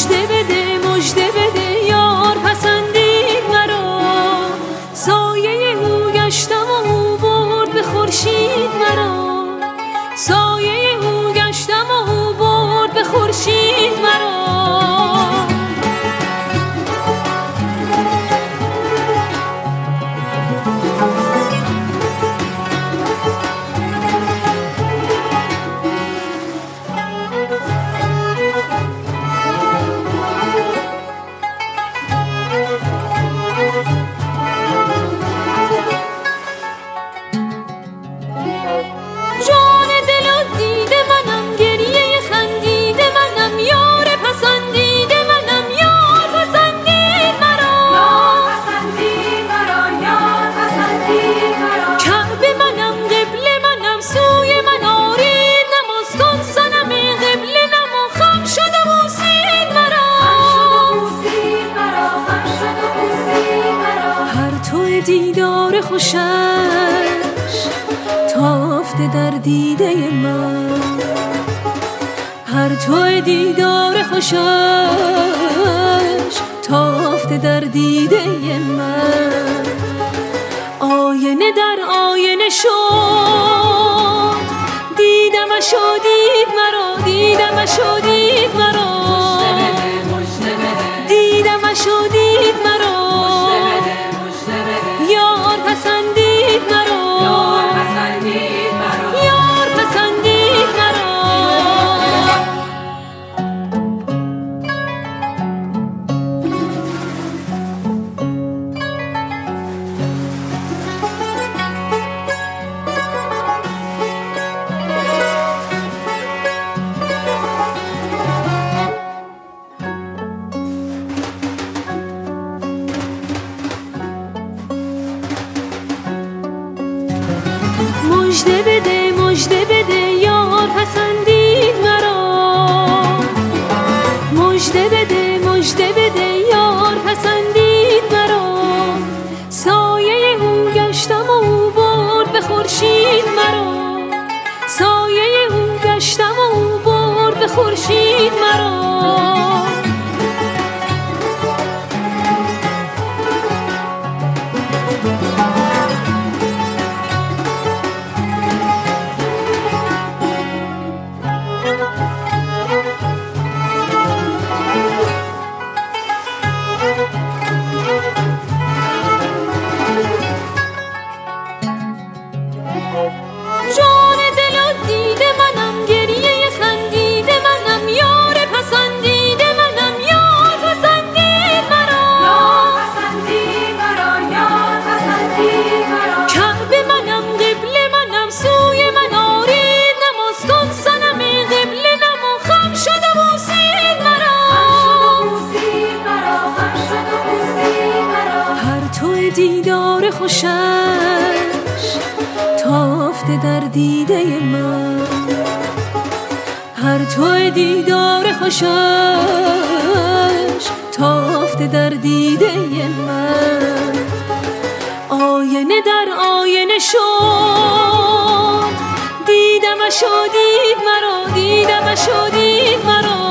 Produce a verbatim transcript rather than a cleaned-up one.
مژده بده مژده بده یار پسندید مرا، سایه او گشتم و او برد به خورشید مرا، سایه او گشتم و او برد به خورشید مرا. دیدار خوشش تافته در دیده من، هر تو دیدار خوشش تافته در دیده من. آینه در آینه شد دیدمش و دید مرا، دیدمش و دید مرا، دیدمش و دید مرا، یار پسندید مرا، یار پسندید مرا، یار پسندید مرا. مژده بده مژده بده یار پسندید مرا، مژده بده مژده بده یار پسندید مرا، سایه او گشتم و او برد به خورشید مرا، سایه او گشتم و او برد به خورشید مرا. جان دل و دیده منم، گریه خندیده منم، یار پسندیده منم، یار پسندید مرا، یار پسندید مرا، یار پسندید مرا. کعبه منم قبله منم، سوی من آرید نماز کن صنم قبله نما، خم شد و بوسید مرا، خم شد و بوسید مرا، خم شد و بوسید مرا. هر تو دیدار خوشش تافته در دیده من، هر تو دیدار خوشش تافته در دیده من. آینه در آینه شد دیدمش و دید مرا، دیدمش و دید مرا،